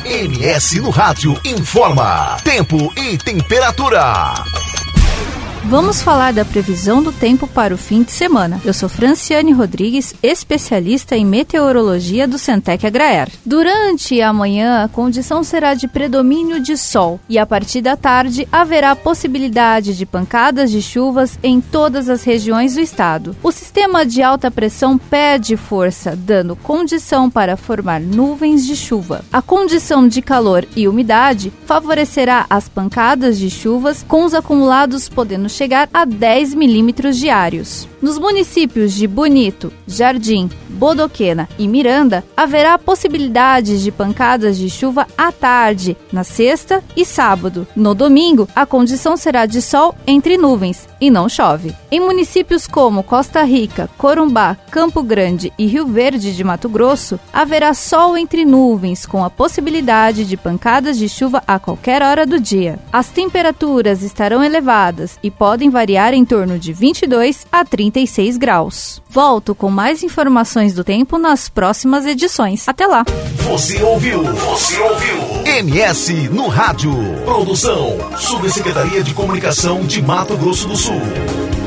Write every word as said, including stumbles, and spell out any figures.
M S no Rádio informa tempo e temperatura. Vamos falar da previsão do tempo para o fim de semana. Eu sou Franciane Rodrigues, especialista em meteorologia do Centec Agraer. Durante a manhã, a condição será de predomínio de sol e a partir da tarde haverá possibilidade de pancadas de chuvas em todas as regiões do estado. O sistema de alta pressão perde força, dando condição para formar nuvens de chuva. A condição de calor e umidade favorecerá as pancadas de chuvas, com os acumulados podendo chegar a dez milímetros diários. Nos municípios de Bonito, Jardim, Bodoquena e Miranda, haverá possibilidade de pancadas de chuva à tarde, na sexta e sábado. No domingo, a condição será de sol entre nuvens e não chove. Em municípios como Costa Rica, Corumbá, Campo Grande e Rio Verde de Mato Grosso, haverá sol entre nuvens, com a possibilidade de pancadas de chuva a qualquer hora do dia. As temperaturas estarão elevadas e podem variar em torno de vinte e dois a trinta e seis graus. Volto com mais informações do tempo nas próximas edições. Até lá! Você ouviu? Você ouviu? M S no Rádio. Produção: Subsecretaria de Comunicação de Mato Grosso do Sul.